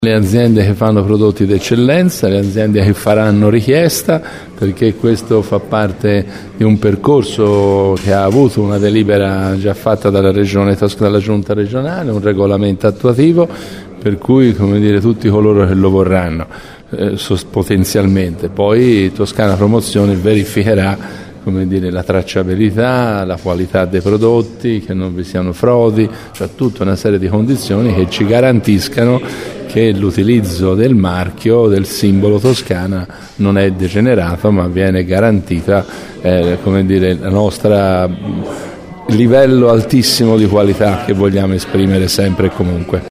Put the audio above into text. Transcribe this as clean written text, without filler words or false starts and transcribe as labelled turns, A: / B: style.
A: Le aziende che fanno prodotti d'eccellenza, le aziende che faranno richiesta, perché questo fa parte di un percorso che ha avuto una delibera già fatta dalla Regione Toscana, dalla Giunta regionale, un regolamento attuativo, per cui tutti coloro che lo vorranno potenzialmente. Poi Toscana Promozione verificherà la tracciabilità, la qualità dei prodotti, che non vi siano frodi, cioè tutta una serie di condizioni che ci garantiscano che l'utilizzo del marchio, del simbolo Toscana non è degenerato, ma viene garantita la nostra livello altissimo di qualità che vogliamo esprimere sempre e comunque.